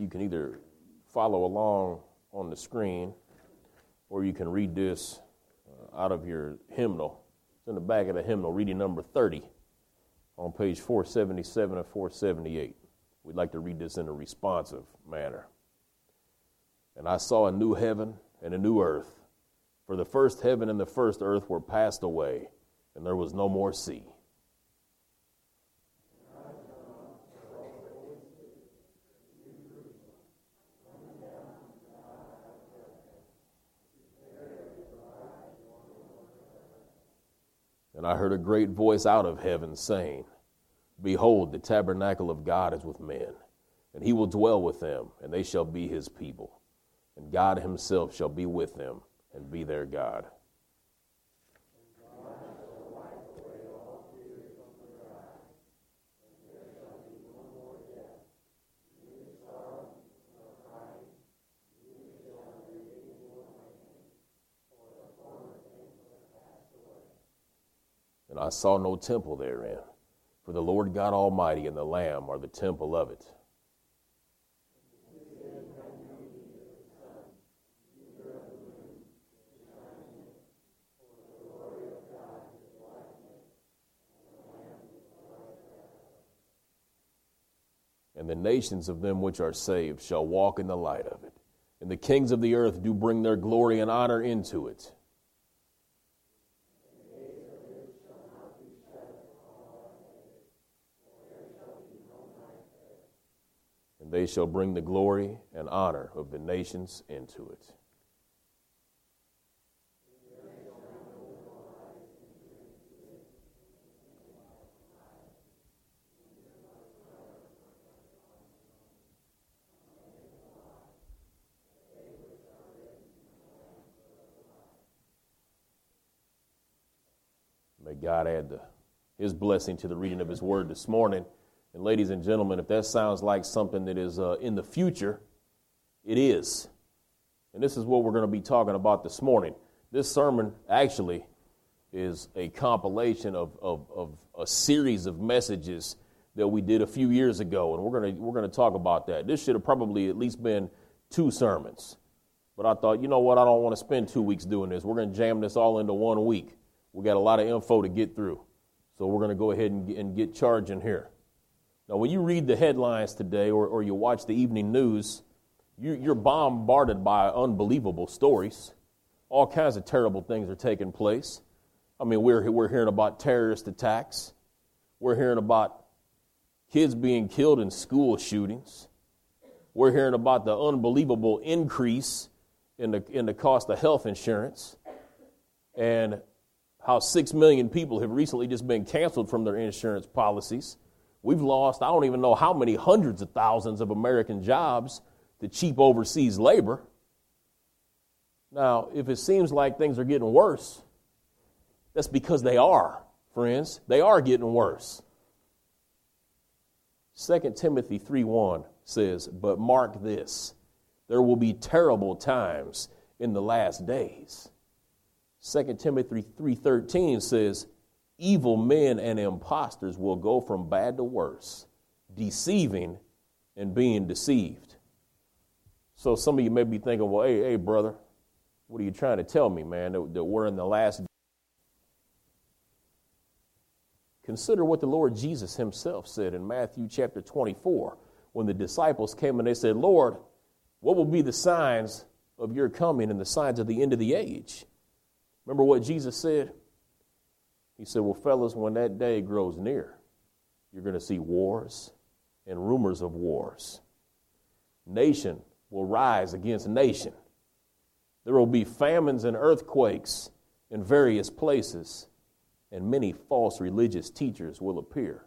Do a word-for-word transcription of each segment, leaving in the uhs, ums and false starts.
you can either follow along on the screen or you can read this uh, out of your hymnal. It's in the back of the hymnal, reading number thirty on page four seventy-seven and four seventy-eight. We'd like to read this in a responsive manner. And I saw a new heaven and a new earth, for the first heaven and the first earth were passed away, and there was no more sea. And I heard a great voice out of heaven saying, Behold, the tabernacle of God is with men, and he will dwell with them, and they shall be his people. And God himself shall be with them and be their God. And I saw no temple therein, for the Lord God Almighty and the Lamb are the temple of it. And the nations of them which are saved shall walk in the light of it. And the kings of the earth do bring their glory and honor into it. And they shall bring the glory and honor of the nations into it. May God add the, his blessing to the reading of his word this morning. And ladies and gentlemen, if that sounds like something that is uh, in the future, it is. And this is what we're going to be talking about this morning. This sermon actually is a compilation of, of, of a series of messages that we did a few years ago, and we're going to we're going to talk about that. This should have probably at least been two sermons. But I thought, you know what, I don't want to spend two weeks doing this. We're going to jam this all into one week. We got a lot of info to get through. So we're going to go ahead and get, and get charging here. Now, when you read the headlines today or, or you watch the evening news, you, you're bombarded by unbelievable stories. All kinds of terrible things are taking place. I mean, we're, we're hearing about terrorist attacks. We're hearing about kids being killed in school shootings. We're hearing about the unbelievable increase in the, in the cost of health insurance and how six million people have recently just been canceled from their insurance policies. We've lost, I don't even know how many hundreds of thousands of American jobs to cheap overseas labor. Now, if it seems like things are getting worse, that's because they are, friends. They are getting worse. Second Timothy three one says, But mark this, there will be terrible times in the last days. Second Timothy three thirteen says, Evil men and impostors will go from bad to worse, deceiving and being deceived. So some of you may be thinking, well, hey, hey, brother, what are you trying to tell me, man, that, that we're in the last days? Consider what the Lord Jesus himself said in Matthew chapter twenty-four, when the disciples came and they said, Lord, what will be the signs of your coming and the signs of the end of the age? Remember what Jesus said? He said, well, fellas, when that day grows near, you're going to see wars and rumors of wars. Nation will rise against nation. There will be famines and earthquakes in various places, and many false religious teachers will appear.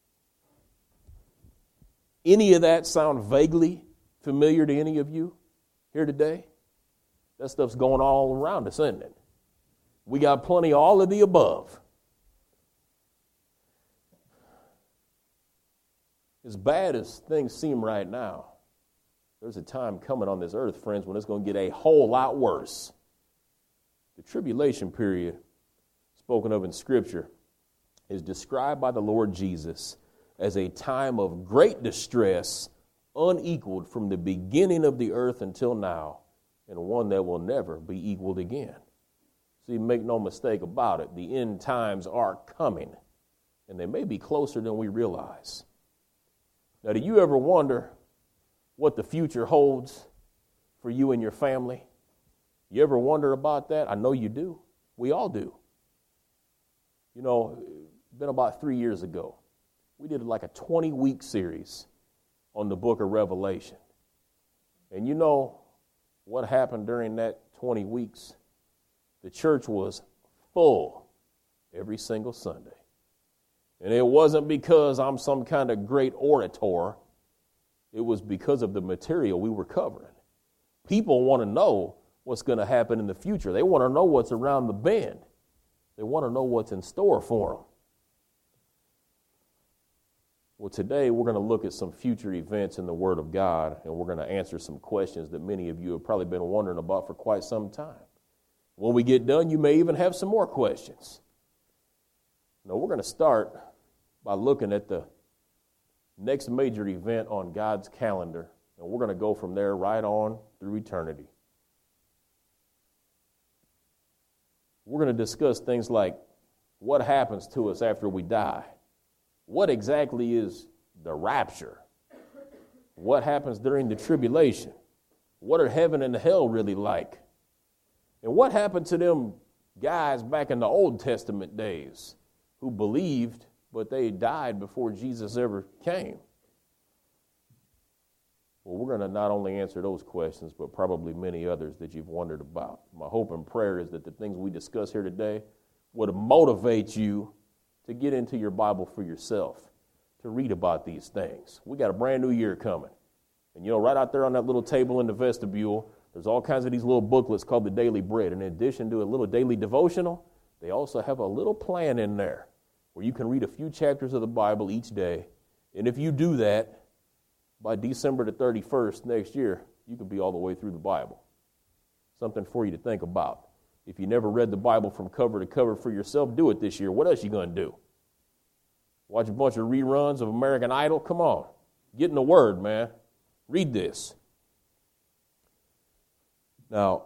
Any of that sound vaguely familiar to any of you here today? That stuff's going all around us, isn't it? We got plenty of all of the above. As bad as things seem right now, there's a time coming on this earth, friends, when it's going to get a whole lot worse. The tribulation period spoken of in Scripture is described by the Lord Jesus as a time of great distress, unequaled from the beginning of the earth until now, and one that will never be equaled again. See, make no mistake about it, the end times are coming, and they may be closer than we realize. Now, do you ever wonder what the future holds for you and your family? You ever wonder about that? I know you do. We all do. You know, it's been about three years ago. We did like a twenty-week series on the book of Revelation. And you know what happened during that twenty weeks? The church was full every single Sunday. And it wasn't because I'm some kind of great orator. It was because of the material we were covering. People want to know what's going to happen in the future. They want to know what's around the bend. They want to know what's in store for them. Well, today we're going to look at some future events in the Word of God, and we're going to answer some questions that many of you have probably been wondering about for quite some time. When we get done, you may even have some more questions. Now, we're going to start by looking at the next major event on God's calendar, and we're going to go from there right on through eternity. We're going to discuss things like what happens to us after we die. What exactly is the rapture? What happens during the tribulation? What are heaven and hell really like? And what happened to them guys back in the Old Testament days who believed, but they died before Jesus ever came? Well, we're going to not only answer those questions, but probably many others that you've wondered about. My hope and prayer is that the things we discuss here today would motivate you to get into your Bible for yourself, to read about these things. We got a brand new year coming. And you know, right out there on that little table in the vestibule, there's all kinds of these little booklets called the Daily Bread. And in addition to a little daily devotional, they also have a little plan in there where you can read a few chapters of the Bible each day. And if you do that, by December the thirty-first next year, you can be all the way through the Bible. Something for you to think about. If you never read the Bible from cover to cover for yourself, do it this year. What else are you going to do? Watch a bunch of reruns of American Idol? Come on. Get in the Word, man. Read this. Now,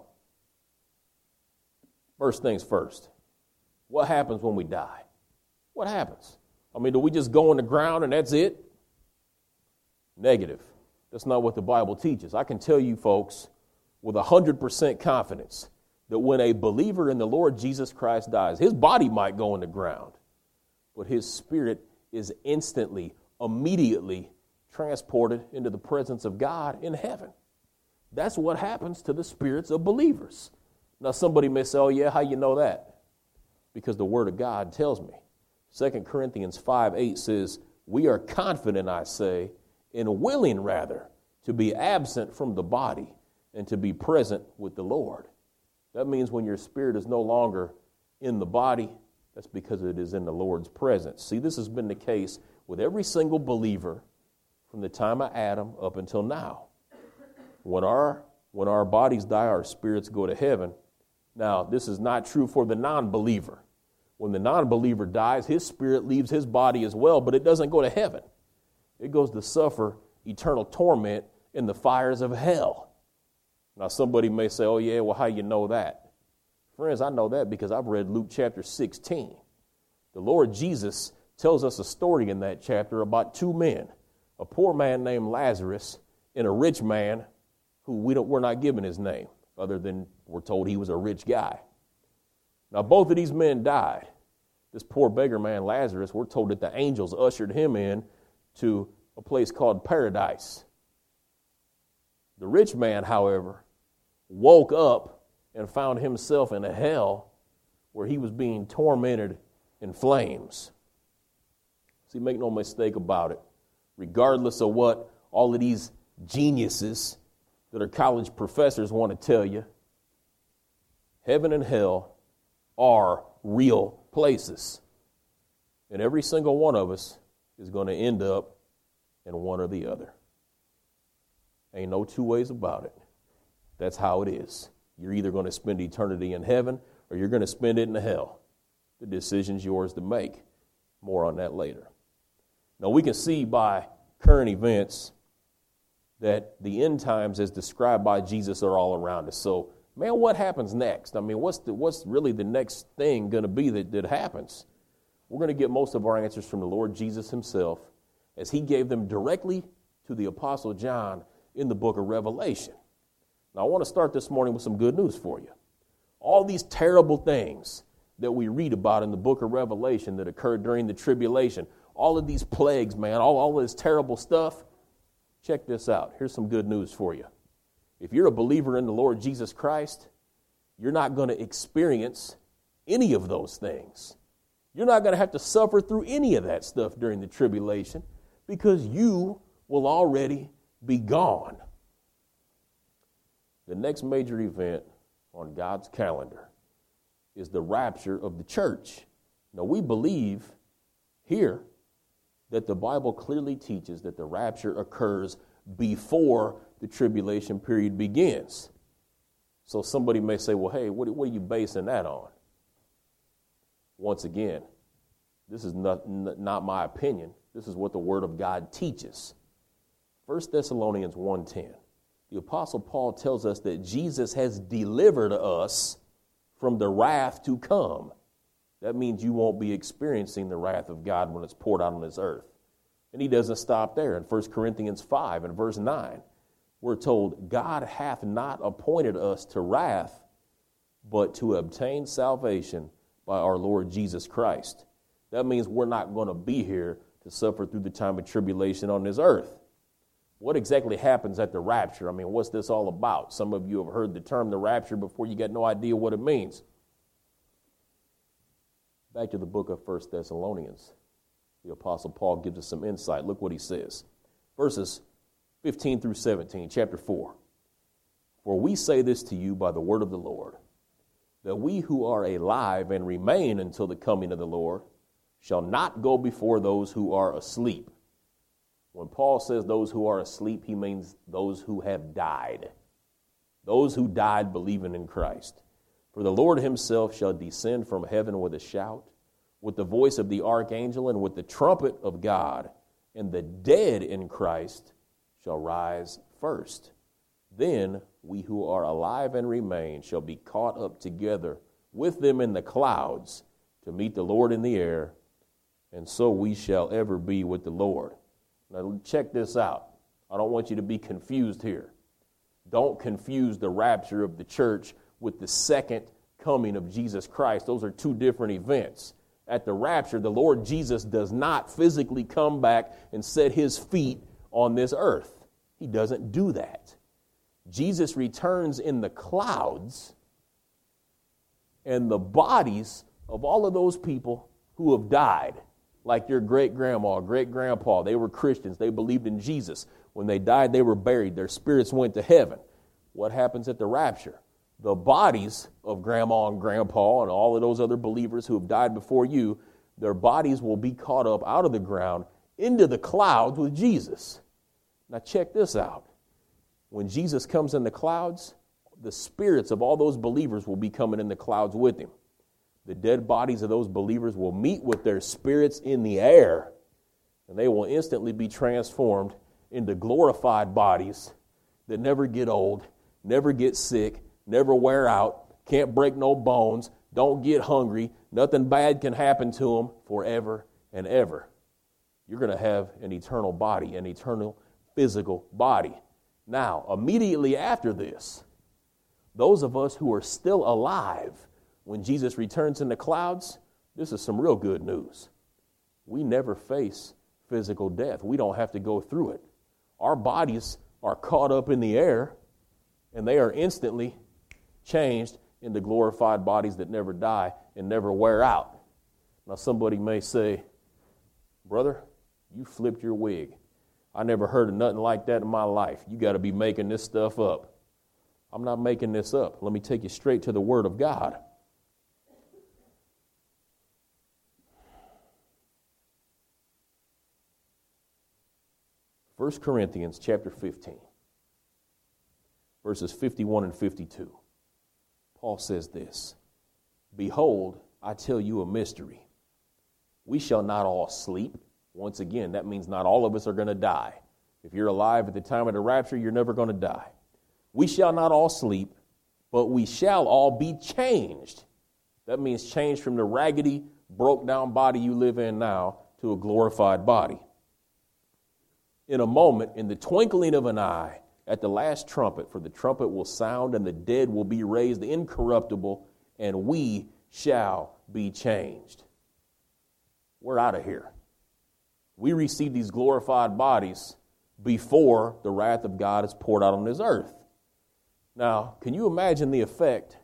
first things first. What happens when we die? What happens? I mean, do we just go in the ground and that's it? Negative. That's not what the Bible teaches. I can tell you, folks, with one hundred percent confidence that when a believer in the Lord Jesus Christ dies, his body might go in the ground, but his spirit is instantly, immediately transported into the presence of God in heaven. That's what happens to the spirits of believers. Now, somebody may say, oh, yeah, how you know that? Because the Word of God tells me. Second Corinthians five eight says, we are confident, I say, and willing, rather, to be absent from the body and to be present with the Lord. That means when your spirit is no longer in the body, that's because it is in the Lord's presence. See, this has been the case with every single believer from the time of Adam up until now. When our, when our bodies die, our spirits go to heaven. Now, this is not true for the non-believer. When the non-believer dies, his spirit leaves his body as well, but it doesn't go to heaven. It goes to suffer eternal torment in the fires of hell. Now, somebody may say, oh, yeah, well, how you know that? Friends, I know that because I've read Luke chapter sixteen. The Lord Jesus tells us a story in that chapter about two men, a poor man named Lazarus and a rich man who we don't, we're not given his name, other than we're told he was a rich guy. Now, both of these men died. This poor beggar man, Lazarus, we're told that the angels ushered him in to a place called paradise. The rich man, however, woke up and found himself in a hell where he was being tormented in flames. See, make no mistake about it. Regardless of what all of these geniuses that are college professors want to tell you, heaven and hell are real places. And every single one of us is going to end up in one or the other. Ain't no two ways about it. That's how it is. You're either going to spend eternity in heaven or you're going to spend it in hell. The decision's yours to make. More on that later. Now, we can see by current events that the end times as described by Jesus are all around us. So, man, what happens next? I mean, what's the, what's really the next thing going to be that, that happens? We're going to get most of our answers from the Lord Jesus himself as he gave them directly to the Apostle John in the book of Revelation. Now, I want to start this morning with some good news for you. All these terrible things that we read about in the book of Revelation that occurred during the tribulation, all of these plagues, man, all, all of this terrible stuff, check this out. Here's some good news for you. If you're a believer in the Lord Jesus Christ, you're not going to experience any of those things. You're not going to have to suffer through any of that stuff during the tribulation because you will already be gone. The next major event on God's calendar is the rapture of the church. Now, we believe here that the Bible clearly teaches that the rapture occurs before the tribulation period begins. So somebody may say, well, hey, what, what are you basing that on? Once again, this is not, not my opinion. This is what the Word of God teaches. First Thessalonians one ten. The Apostle Paul tells us that Jesus has delivered us from the wrath to come. That means you won't be experiencing the wrath of God when it's poured out on this earth. And he doesn't stop there. In First Corinthians five and verse nine, we're told, God hath not appointed us to wrath, but to obtain salvation by our Lord Jesus Christ. That means we're not going to be here to suffer through the time of tribulation on this earth. What exactly happens at the rapture? I mean, what's this all about? Some of you have heard the term the rapture before. You got no idea what it means. Back to the book of First Thessalonians. The Apostle Paul gives us some insight. Look what he says. Verses fifteen through seventeen, chapter four. For we say this to you by the word of the Lord, that we who are alive and remain until the coming of the Lord shall not go before those who are asleep. When Paul says those who are asleep, he means those who have died. Those who died believing in Christ. For the Lord himself shall descend from heaven with a shout, with the voice of the archangel, and with the trumpet of God, and the dead in Christ shall rise first. Then we who are alive and remain shall be caught up together with them in the clouds to meet the Lord in the air, and so we shall ever be with the Lord. Now check this out. I don't want you to be confused here. Don't confuse the rapture of the church with the second coming of Jesus Christ. Those are two different events. At the rapture, the Lord Jesus does not physically come back and set his feet on this earth. He doesn't do that. Jesus returns in the clouds, and the bodies of all of those people who have died, like your great-grandma, great-grandpa, they were Christians. They believed in Jesus. When they died, they were buried. Their spirits went to heaven. What happens at the rapture? The bodies of grandma and grandpa and all of those other believers who have died before you, their bodies will be caught up out of the ground into the clouds with Jesus. Now check this out. When Jesus comes in the clouds, the spirits of all those believers will be coming in the clouds with him. The dead bodies of those believers will meet with their spirits in the air, and they will instantly be transformed into glorified bodies that never get old, never get sick, never wear out, can't break no bones, don't get hungry, nothing bad can happen to them forever and ever. You're going to have an eternal body, an eternal physical body. Now, immediately after this, those of us who are still alive when Jesus returns in the clouds, this is some real good news. We never face physical death. We don't have to go through it. Our bodies are caught up in the air, and they are instantly changed into glorified bodies that never die and never wear out. Now, somebody may say, brother, you flipped your wig. I never heard of nothing like that in my life. You got to be making this stuff up. I'm not making this up. Let me take you straight to the Word of God. First Corinthians chapter fifteen, verses fifty-one and fifty-two. Paul says this, behold, I tell you a mystery. We shall not all sleep. Once again, that means not all of us are going to die. If you're alive at the time of the rapture, you're never going to die. We shall not all sleep, but we shall all be changed. That means changed from the raggedy, broke down body you live in now to a glorified body. In a moment, in the twinkling of an eye, at the last trumpet, for the trumpet will sound and the dead will be raised incorruptible, and we shall be changed. We're out of here. We receive these glorified bodies before the wrath of God is poured out on this earth. Now, can you imagine the effect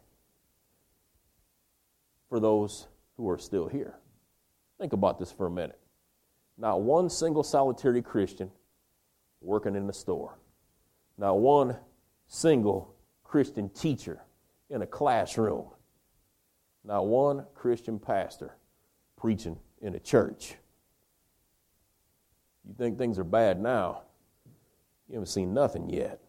for those who are still here? Think about this for a minute. Not one single solitary Christian working in the store. Not one single Christian teacher in a classroom. Not one Christian pastor preaching in a church. You think things are bad now? You haven't seen nothing yet.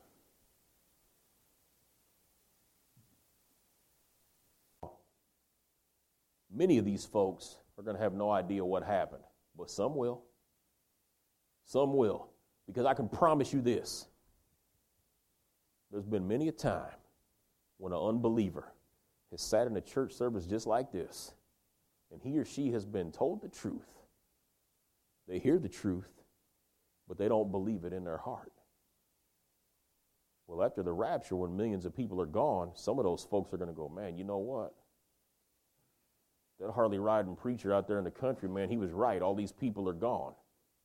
Many of these folks are going to have no idea what happened, but some will. Some will. Because I can promise you this. There's been many a time when an unbeliever has sat in a church service just like this, and he or she has been told the truth. They hear the truth, but they don't believe it in their heart. Well, after the rapture, when millions of people are gone, some of those folks are going to go, man, you know what? That Harley riding preacher out there in the country, man, he was right. All these people are gone.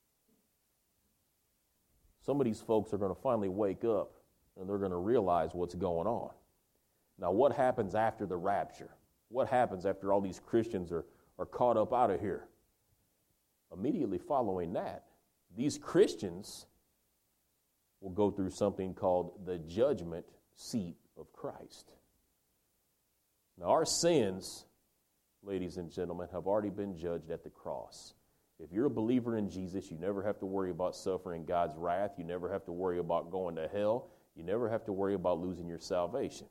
Some of these folks are going to finally wake up and they're going to realize what's going on. Now, what happens after the rapture? What happens after all these Christians are, are caught up out of here? Immediately following that, these Christians will go through something called the judgment seat of Christ. Now, our sins, ladies and gentlemen, have already been judged at the cross. If you're a believer in Jesus, you never have to worry about suffering God's wrath. You never have to worry about going to hell. You never have to worry about losing your salvation.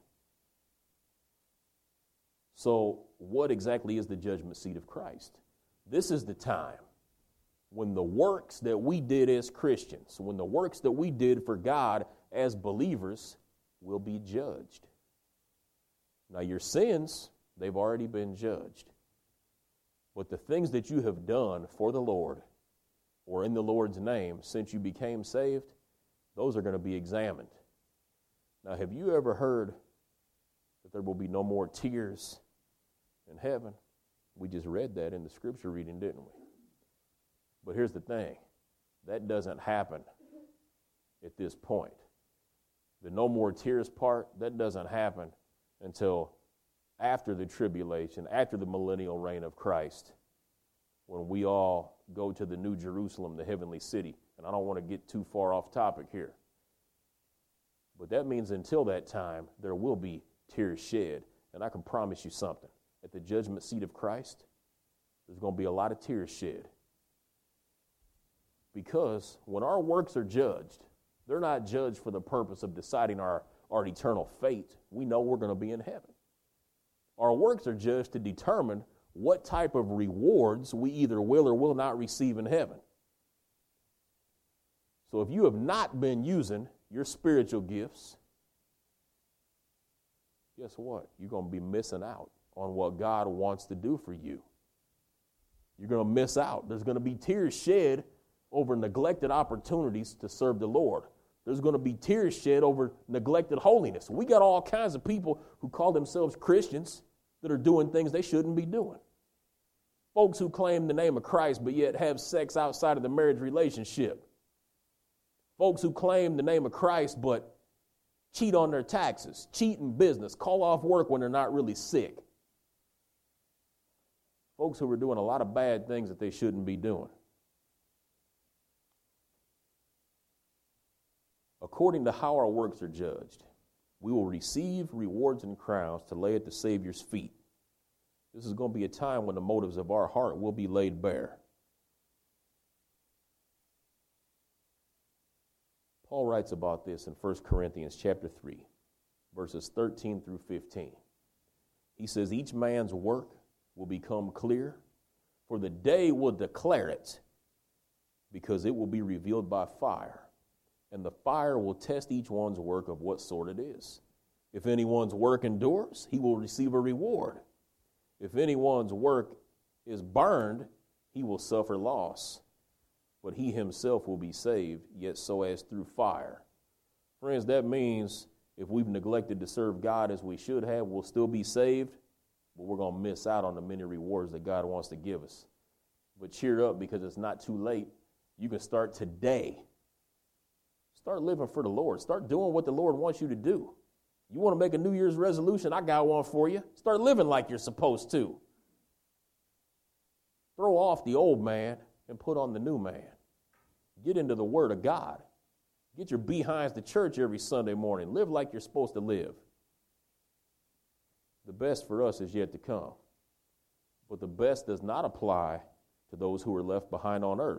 So, what exactly is the judgment seat of Christ? This is the time when the works that we did as Christians, when the works that we did for God as believers will be judged. Now, your sins, they've already been judged. But the things that you have done for the Lord or in the Lord's name since you became saved, those are going to be examined. Now, have you ever heard that there will be no more tears in heaven? We just read that in the scripture reading, didn't we? But here's the thing. That doesn't happen at this point. The no more tears part, that doesn't happen until after the tribulation, after the millennial reign of Christ, when we all go to the New Jerusalem, the heavenly city. And I don't want to get too far off topic here. But that means until that time, there will be tears shed. And I can promise you something. At the judgment seat of Christ, there's going to be a lot of tears shed. Because when our works are judged, they're not judged for the purpose of deciding our, our eternal fate. We know we're going to be in heaven. Our works are judged to determine what type of rewards we either will or will not receive in heaven. So if you have not been using your spiritual gifts, guess what? You're going to be missing out on what God wants to do for you. You're going to miss out. There's going to be tears shed over neglected opportunities to serve the Lord. There's going to be tears shed over neglected holiness. We got all kinds of people who call themselves Christians that are doing things they shouldn't be doing. Folks who claim the name of Christ but yet have sex outside of the marriage relationship. Folks who claim the name of Christ but cheat on their taxes, cheat in business, call off work when they're not really sick. Folks who are doing a lot of bad things that they shouldn't be doing. According to how our works are judged, we will receive rewards and crowns to lay at the Savior's feet. This is going to be a time when the motives of our heart will be laid bare. Paul writes about this in First Corinthians chapter three, verses thirteen through fifteen. He says, each man's work will become clear, for the day will declare it, because it will be revealed by fire. and the fire will test each one's work of what sort it is. If anyone's work endures, he will receive a reward. If anyone's work is burned, he will suffer loss, but he himself will be saved, yet so as through fire. Friends, that means if we've neglected to serve God as we should have, we'll still be saved, but we're going to miss out on the many rewards that God wants to give us. But cheer up, because it's not too late. You can start today. Start living for the Lord. Start doing what the Lord wants you to do. You want to make a New Year's resolution? I got one for you. Start living like you're supposed to. Throw off the old man and put on the new man. Get into the Word of God. Get your behinds to church every Sunday morning. Live like you're supposed to live. The best for us is yet to come. But the best does not apply to those who are left behind on earth.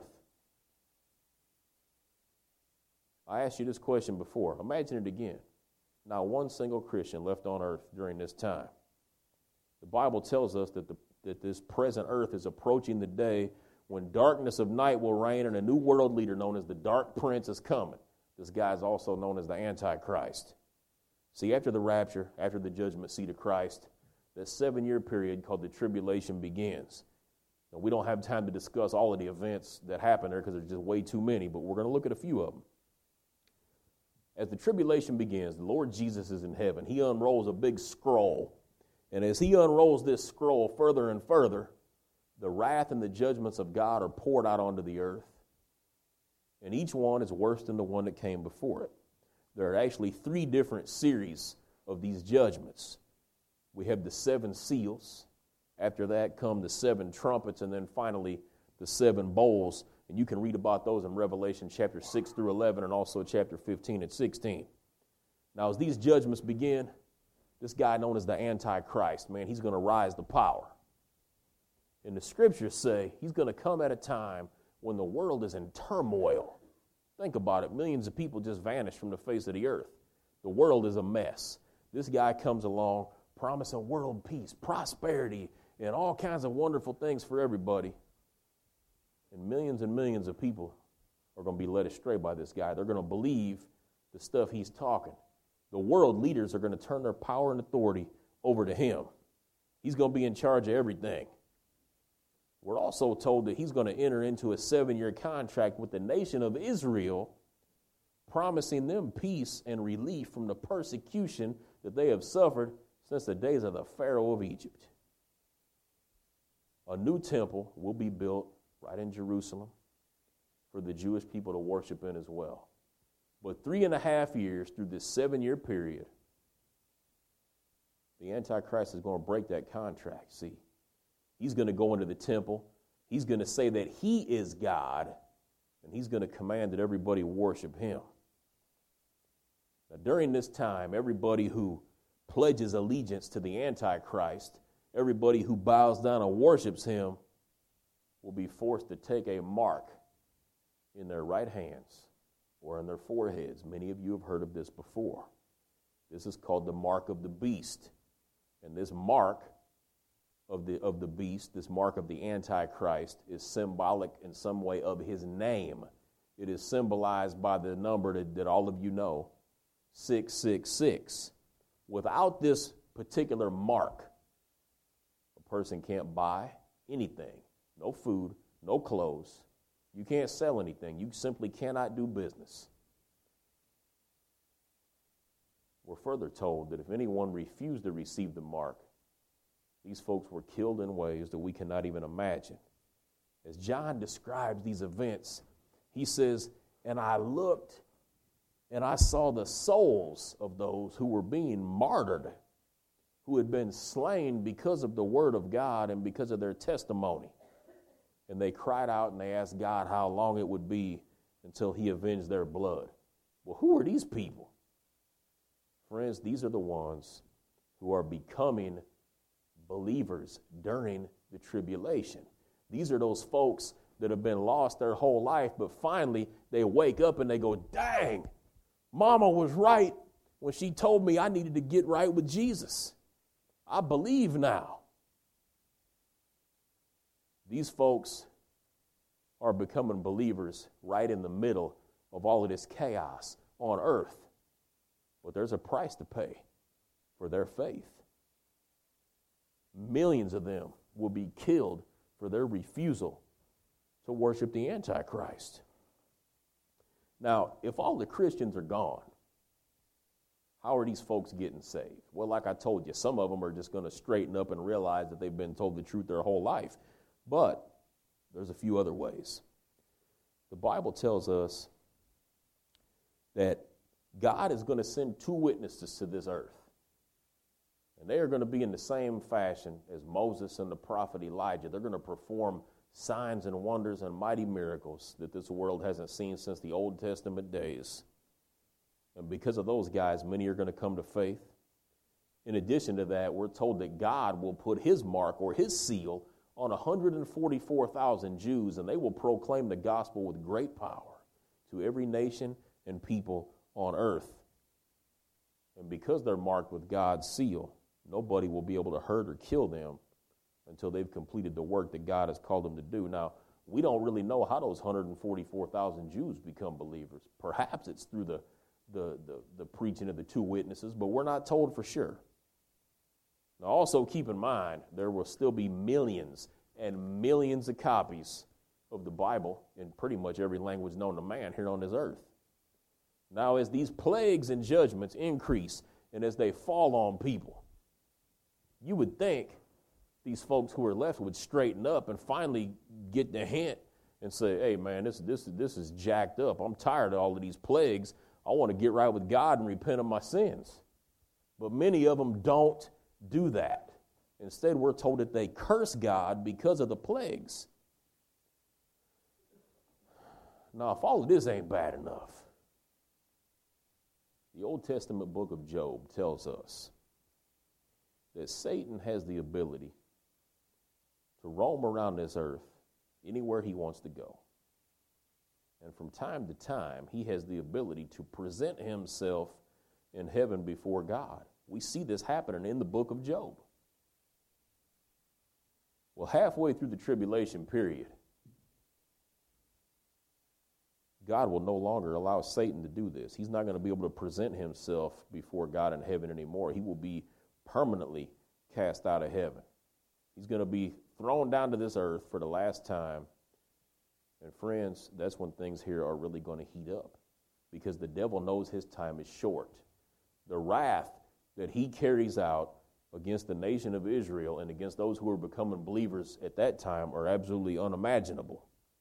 I asked you this question before. Imagine it again. Not one single Christian left on earth during this time. The Bible tells us that, the, that this present earth is approaching the day when darkness of night will reign and a new world leader known as the Dark Prince is coming. This guy is also known as the Antichrist. See, after the rapture, after the judgment seat of Christ, that seven-year period called the tribulation begins. Now, we don't have time to discuss all of the events that happen there because there's just way too many, but we're going to look at a few of them. As the tribulation begins, the Lord Jesus is in heaven. He unrolls a big scroll. And as he unrolls this scroll further and further, the wrath and the judgments of God are poured out onto the earth. And each one is worse than the one that came before it. There are actually three different series of these judgments. We have the seven seals. After that come the seven trumpets, and then finally the seven bowls. And you can read about those in Revelation chapter six through eleven and also chapter fifteen and sixteen. Now, as these judgments begin, this guy known as the Antichrist, man, he's going to rise to power. And the scriptures say he's going to come at a time when the world is in turmoil. Think about it. Millions of people just vanished from the face of the earth. The world is a mess. This guy comes along promising world peace, prosperity, and all kinds of wonderful things for everybody. And millions and millions of people are going to be led astray by this guy. They're going to believe the stuff he's talking. The world leaders are going to turn their power and authority over to him. He's going to be in charge of everything. We're also told that he's going to enter into a seven-year contract with the nation of Israel, promising them peace and relief from the persecution that they have suffered since the days of the Pharaoh of Egypt. A new temple will be built right in Jerusalem for the Jewish people to worship in as well. But three and a half years through this seven-year period, the Antichrist is going to break that contract. See, he's going to go into the temple. He's going to say that he is God, and he's going to command that everybody worship him. Now, during this time, everybody who pledges allegiance to the Antichrist, everybody who bows down and worships him, will be forced to take a mark in their right hands or in their foreheads. Many of you have heard of this before. This is called the mark of the beast. And this mark of the of the beast, this mark of the Antichrist, is symbolic in some way of his name. It is symbolized by the number that, that all of you know, six six six. Without this particular mark, a person can't buy anything. No food, no clothes. You can't sell anything. You simply cannot do business. We're further told that if anyone refused to receive the mark, these folks were killed in ways that we cannot even imagine. As John describes these events, he says, "And I looked, and I saw the souls of those who were being martyred, who had been slain because of the word of God and because of their testimony. And they cried out and they asked God how long it would be until he avenged their blood." Well, who are these people? Friends, these are the ones who are becoming believers during the tribulation. These are those folks that have been lost their whole life, but finally they wake up and they go, "Dang, Mama was right when she told me I needed to get right with Jesus. I believe now." These folks are becoming believers right in the middle of all of this chaos on earth. But there's a price to pay for their faith. Millions of them will be killed for their refusal to worship the Antichrist. Now, if all the Christians are gone, how are these folks getting saved? Well, like I told you, some of them are just going to straighten up and realize that they've been told the truth their whole life. But there's a few other ways. The Bible tells us that God is going to send two witnesses to this earth. And they are going to be in the same fashion as Moses and the prophet Elijah. They're going to perform signs and wonders and mighty miracles that this world hasn't seen since the Old Testament days. And because of those guys, many are going to come to faith. In addition to that, we're told that God will put his mark or his seal on one hundred forty-four thousand Jews, and they will proclaim the gospel with great power to every nation and people on earth. And because they're marked with God's seal, nobody will be able to hurt or kill them until they've completed the work that God has called them to do. Now, we don't really know how those one hundred forty-four thousand Jews become believers. Perhaps it's through the, the, the, the preaching of the two witnesses, but we're not told for sure. Now, also keep in mind, there will still be millions and millions of copies of the Bible in pretty much every language known to man here on this earth. Now, as these plagues and judgments increase and as they fall on people, you would think these folks who are left would straighten up and finally get the hint and say, hey, man, this, this, this is jacked up. I'm tired of all of these plagues. I want to get right with God and repent of my sins. But many of them don't do that. Instead, we're told that they curse God because of the plagues. Now, if all of this ain't bad enough, the Old Testament book of Job tells us that Satan has the ability to roam around this earth anywhere he wants to go. And from time to time, he has the ability to present himself in heaven before God. We see this happening in the book of Job. Well, halfway through the tribulation period, God will no longer allow Satan to do this. He's not going to be able to present himself before God in heaven anymore. He will be permanently cast out of heaven. He's going to be thrown down to this earth for the last time. And friends, that's when things here are really going to heat up, because the devil knows his time is short. The wrath that he carries out against the nation of Israel and against those who are becoming believers at that time are absolutely unimaginable.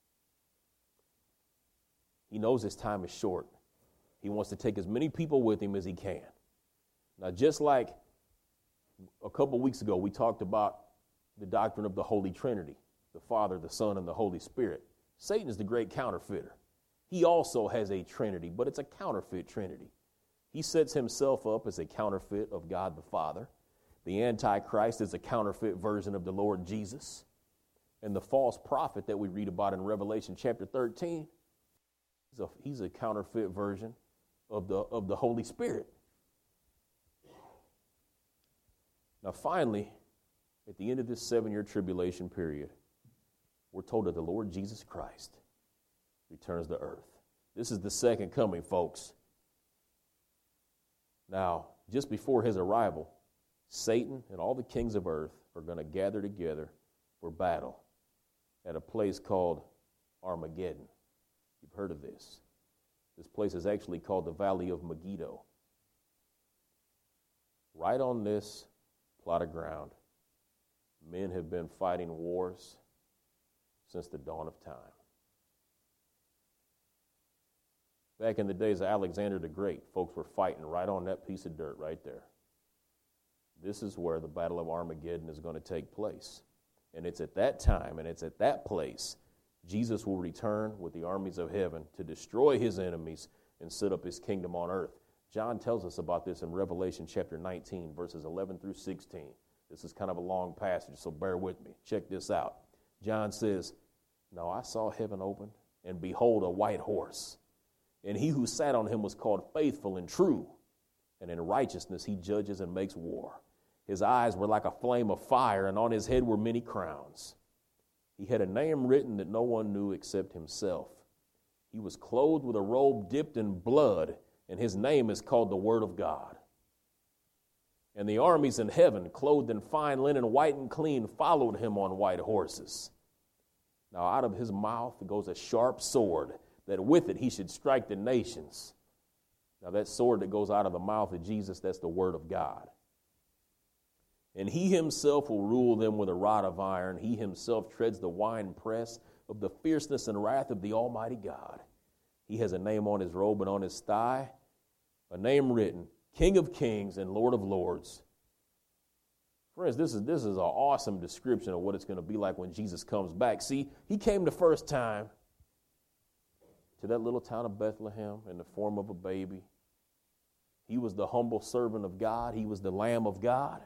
He knows his time is short. He wants to take as many people with him as he can. Now, just like a couple weeks ago, we talked about the doctrine of the Holy Trinity, the Father, the Son, and the Holy Spirit. Satan is the great counterfeiter. He also has a Trinity, but it's a counterfeit Trinity. He sets himself up as a counterfeit of God the Father. The Antichrist is a counterfeit version of the Lord Jesus. And the false prophet that we read about in Revelation chapter thirteen, he's a, he's a counterfeit version of the, of the Holy Spirit. Now, finally, at the end of this seven-year tribulation period, we're told that the Lord Jesus Christ returns to earth. This is the second coming, folks. Now, just before his arrival, Satan and all the kings of earth are going to gather together for battle at a place called Armageddon. You've heard of this. This place is actually called the Valley of Megiddo. Right on this plot of ground, men have been fighting wars since the dawn of time. Back in the days of Alexander the Great, folks were fighting right on that piece of dirt right there. This is where the Battle of Armageddon is going to take place. And it's at that time, and it's at that place, Jesus will return with the armies of heaven to destroy his enemies and set up his kingdom on earth. John tells us about this in Revelation chapter nineteen, verses eleven through sixteen. This is kind of a long passage, so bear with me. Check this out. John says, "Now I saw heaven opened, and behold, a white horse. And he who sat on him was called Faithful and True, and in righteousness he judges and makes war. His eyes were like a flame of fire, and on his head were many crowns. He had a name written that no one knew except himself. He was clothed with a robe dipped in blood, and his name is called the Word of God. And the armies in heaven, clothed in fine linen, white and clean, followed him on white horses. Now out of his mouth goes a sharp sword, that with it he should strike the nations. Now that sword that goes out of the mouth of Jesus, that's the Word of God. And he himself will rule them with a rod of iron. He himself treads the winepress of the fierceness and wrath of the Almighty God. He has a name on his robe and on his thigh, a name written, King of Kings and Lord of Lords. Friends, this is this is an awesome description of what it's going to be like when Jesus comes back. See, he came the first time to that little town of Bethlehem in the form of a baby. He was the humble servant of God. He was the Lamb of God.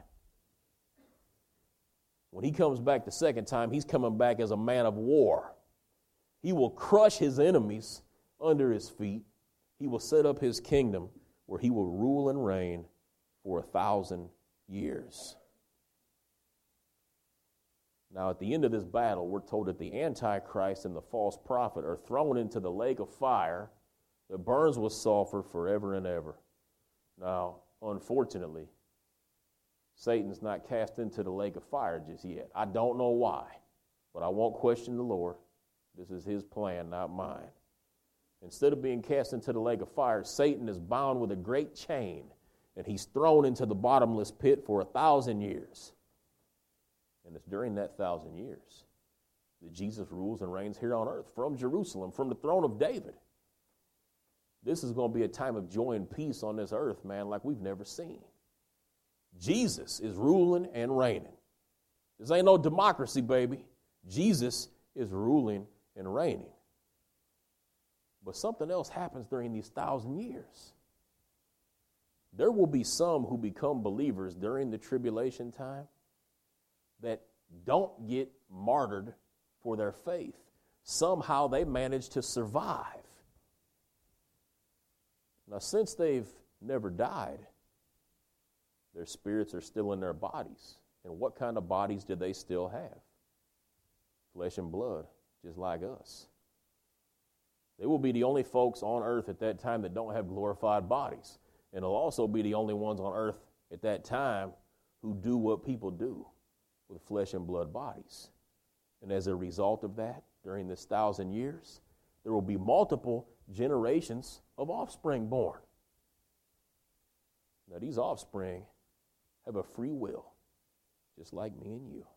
When he comes back the second time, he's coming back as a man of war. He will crush his enemies under his feet. He will set up his kingdom where he will rule and reign for a thousand years. Now, at the end of this battle, we're told that the Antichrist and the false prophet are thrown into the lake of fire that burns with sulfur forever and ever. Now, unfortunately, Satan's not cast into the lake of fire just yet. I don't know why, but I won't question the Lord. This is his plan, not mine. Instead of being cast into the lake of fire, Satan is bound with a great chain, and he's thrown into the bottomless pit for a thousand years. And it's during that thousand years that Jesus rules and reigns here on earth from Jerusalem, from the throne of David. This is going to be a time of joy and peace on this earth, man, like we've never seen. Jesus is ruling and reigning. This ain't no democracy, baby. Jesus is ruling and reigning. But something else happens during these thousand years. There will be some who become believers during the tribulation time that don't get martyred for their faith. Somehow they manage to survive. Now, since they've never died, their spirits are still in their bodies. And what kind of bodies do they still have? Flesh and blood, just like us. They will be the only folks on earth at that time that don't have glorified bodies. And they'll also be the only ones on earth at that time who do what people do with flesh and blood bodies. And as a result of that, during this thousand years, there will be multiple generations of offspring born. Now, these offspring have a free will, just like me and you.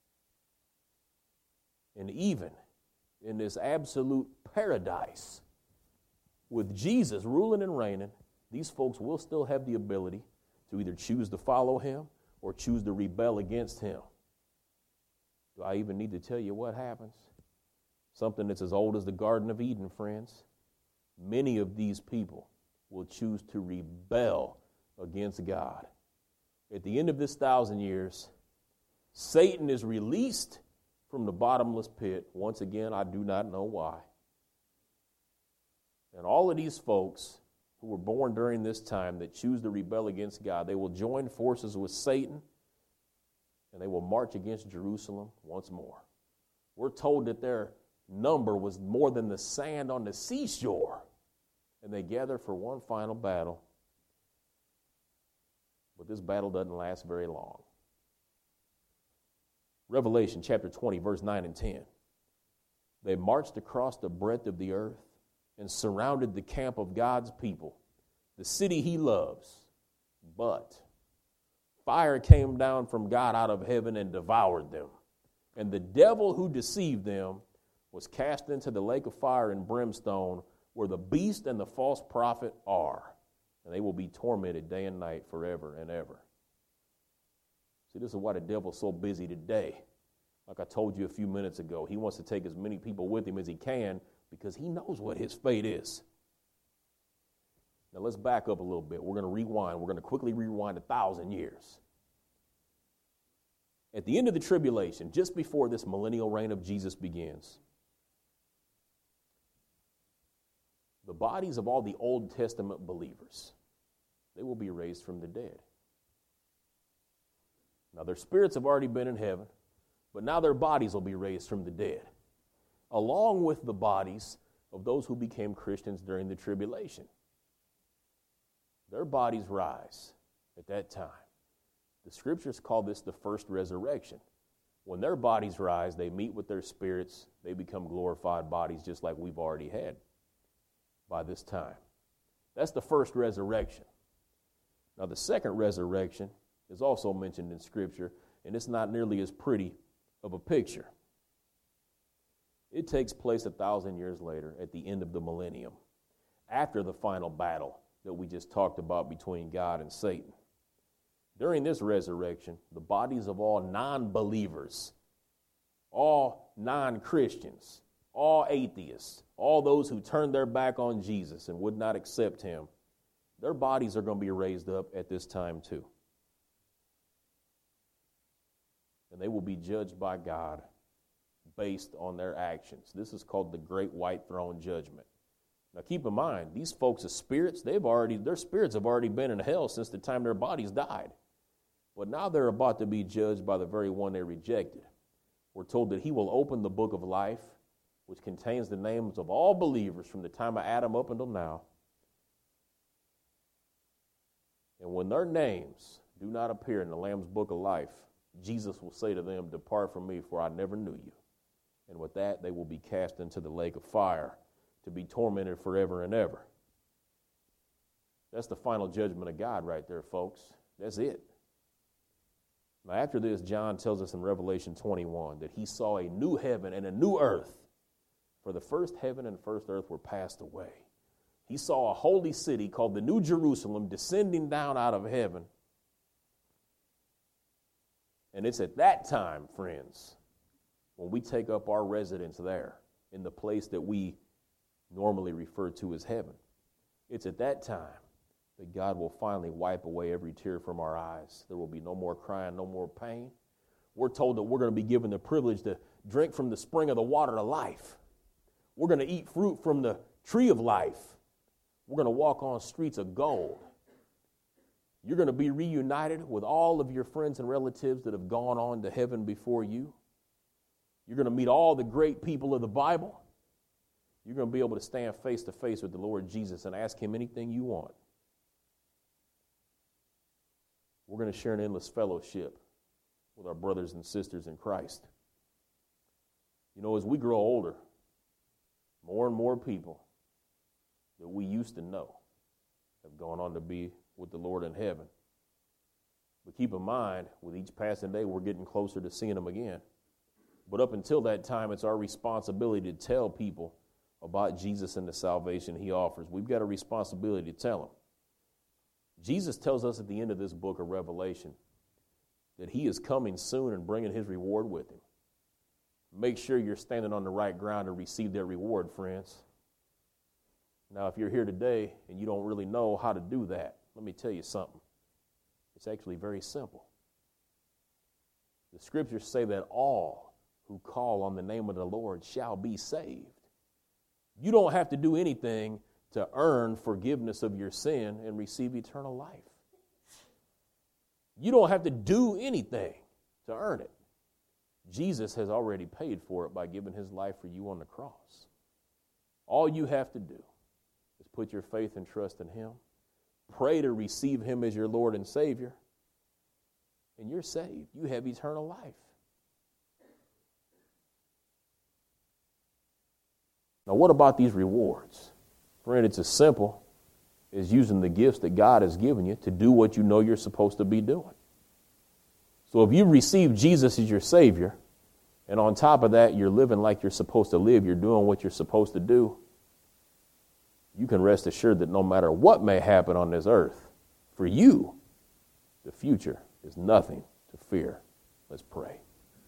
And even in this absolute paradise, with Jesus ruling and reigning, these folks will still have the ability to either choose to follow him or choose to rebel against him. Do I even need to tell you what happens? Something that's as old as the Garden of Eden, friends. Many of these people will choose to rebel against God. At the end of this thousand years, Satan is released from the bottomless pit. Once again, I do not know why. And all of these folks who were born during this time that choose to rebel against God, they will join forces with Satan, and they will march against Jerusalem once more. We're told that their number was more than the sand on the seashore, and they gather for one final battle. But this battle doesn't last very long. Revelation chapter twenty, verse nine and ten. They marched across the breadth of the earth and surrounded the camp of God's people, the city he loves. But fire came down from God out of heaven and devoured them. And the devil who deceived them was cast into the lake of fire and brimstone, where the beast and the false prophet are. And they will be tormented day and night forever and ever. See, this is why the devil's so busy today. Like I told you a few minutes ago, he wants to take as many people with him as he can because he knows what his fate is. Now let's back up a little bit. We're going to rewind. We're going to quickly rewind a thousand years. At the end of the tribulation, just before this millennial reign of Jesus begins, the bodies of all the Old Testament believers, they will be raised from the dead. Now, their spirits have already been in heaven, but now their bodies will be raised from the dead, along with the bodies of those who became Christians during the tribulation. Their bodies rise at that time. The scriptures call this the first resurrection. When their bodies rise, they meet with their spirits. They become glorified bodies just like we've already had by this time. That's the first resurrection. Now, the second resurrection is also mentioned in Scripture, and it's not nearly as pretty of a picture. It takes place a thousand years later at the end of the millennium, after the final battle that we just talked about between God and Satan. During this resurrection, the bodies of all non-believers, all non-Christians, all atheists, all those who turned their back on Jesus and would not accept him, their bodies are going to be raised up at this time too. And they will be judged by God based on their actions. This is called the Great White Throne Judgment. Now keep in mind, these folks' spirits, they've already, their spirits have already been in hell since the time their bodies died. But now they're about to be judged by the very one they rejected. We're told that he will open the book of life, which contains the names of all believers from the time of Adam up until now. And when their names do not appear in the Lamb's book of life, Jesus will say to them, "Depart from me, for I never knew you." And with that, they will be cast into the lake of fire to be tormented forever and ever. That's the final judgment of God right there, folks. That's it. Now, after this, John tells us in Revelation twenty-one that he saw a new heaven and a new earth, for the first heaven and first earth were passed away. He saw a holy city called the New Jerusalem descending down out of heaven. And it's at that time, friends, when we take up our residence there in the place that we normally refer to as heaven. It's at that time that God will finally wipe away every tear from our eyes. There will be no more crying, no more pain. We're told that we're going to be given the privilege to drink from the spring of the water of life. We're going to eat fruit from the tree of life. We're going to walk on streets of gold. You're going to be reunited with all of your friends and relatives that have gone on to heaven before you. You're going to meet all the great people of the Bible. You're going to be able to stand face to face with the Lord Jesus and ask him anything you want. We're going to share an endless fellowship with our brothers and sisters in Christ. You know, as we grow older, more and more people that we used to know have gone on to be with the Lord in heaven. But keep in mind, with each passing day, we're getting closer to seeing him again. But up until that time, it's our responsibility to tell people about Jesus and the salvation he offers. We've got a responsibility to tell them. Jesus tells us at the end of this book of Revelation that he is coming soon and bringing his reward with him. Make sure you're standing on the right ground to receive that reward, friends. Now, if you're here today and you don't really know how to do that, let me tell you something. It's actually very simple. The scriptures say that all who call on the name of the Lord shall be saved. You don't have to do anything to earn forgiveness of your sin and receive eternal life. You don't have to do anything to earn it. Jesus has already paid for it by giving his life for you on the cross. All you have to do is put your faith and trust in him, pray to receive him as your Lord and Savior, and you're saved. You have eternal life. Now, what about these rewards? Friend, it's as simple as using the gifts that God has given you to do what you know you're supposed to be doing. So if you receive Jesus as your Savior, and on top of that, you're living like you're supposed to live, you're doing what you're supposed to do, you can rest assured that no matter what may happen on this earth, for you, the future is nothing to fear. Let's pray.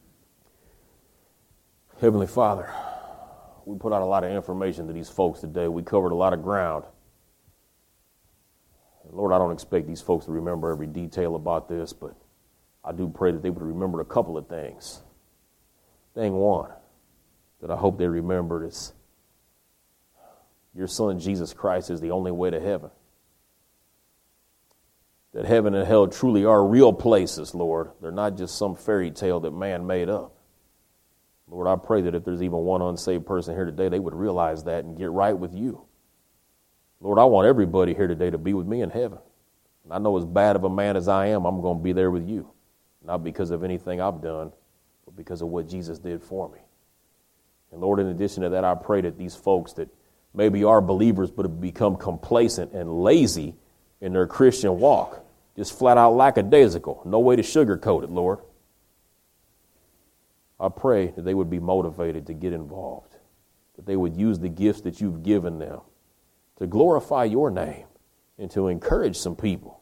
Heavenly Father, we put out a lot of information to these folks today. We covered a lot of ground. Lord, I don't expect these folks to remember every detail about this, but I do pray that they would remember a couple of things. Thing one that I hope they remember is your son, Jesus Christ, is the only way to heaven. That heaven and hell truly are real places, Lord. They're not just some fairy tale that man made up. Lord, I pray that if there's even one unsaved person here today, they would realize that and get right with you. Lord, I want everybody here today to be with me in heaven. And I know as bad of a man as I am, I'm going to be there with you. Not because of anything I've done, but because of what Jesus did for me. And Lord, in addition to that, I pray that these folks that maybe are believers but have become complacent and lazy in their Christian walk, just flat out lackadaisical, no way to sugarcoat it, Lord. I pray that they would be motivated to get involved, that they would use the gifts that you've given them to glorify your name and to encourage some people.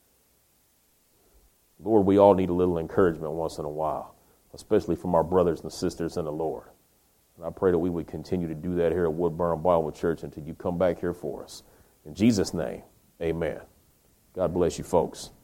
Lord, we all need a little encouragement once in a while, especially from our brothers and sisters in the Lord. And I pray that we would continue to do that here at Woodburn Bible Church until you come back here for us. In Jesus' name, amen. God bless you, folks.